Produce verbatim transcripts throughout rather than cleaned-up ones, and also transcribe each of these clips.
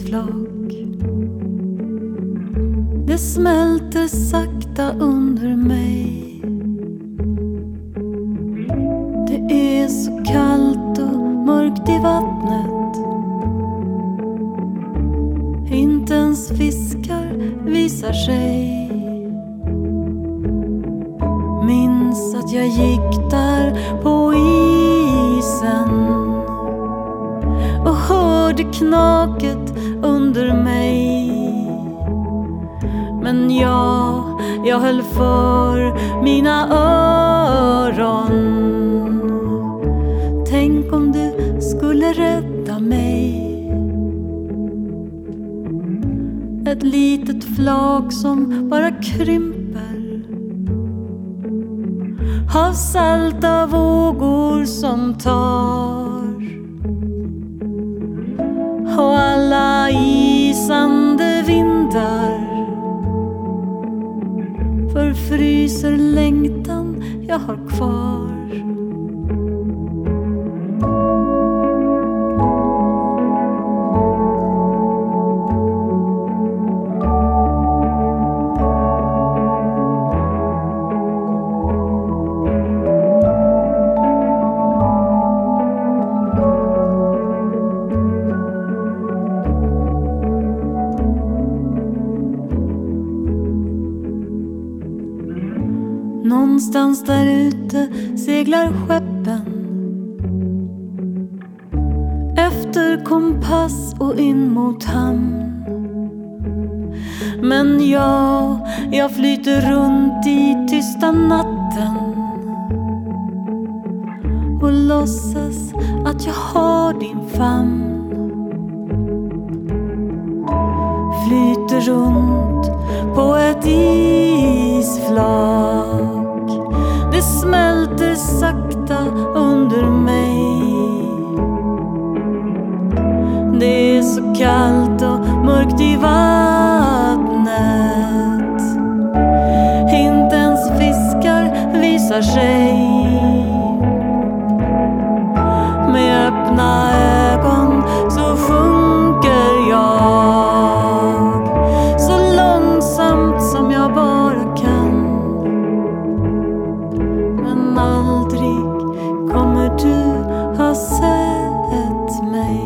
isflak. Det smälter sakta under mig. Det är så kallt och mörkt i vattnet. Inte ens fiskar visar sig. Minns att jag gick där på isen och hörde knaket under mig. Men jag, jag höll för mina öron. Tänk om du skulle rädda mig. Ett litet flak som bara krymper. Havssalta vågor som tar. Och alla isande vindar förfryser längtan jag har kvar. Någonstans där ute seglar skeppen efter kompass och in mot hamn. Men jag, jag flyter runt i tysta natten och låtsas att jag har din famn. Flyter runt på ett isflak. Det smälter sakta under mig. Det är så kallt och mörkt i vattnet. Inte ens fiskar visar sig. Med öppna ögon så sjunker jag, så långsamt som jag bara kan. Men aldrig kommer du ha sett mig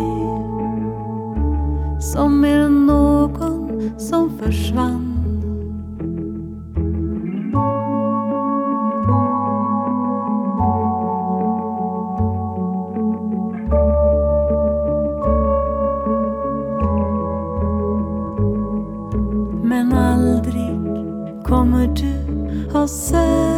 som är någon som försvann. Men aldrig kommer du ha sett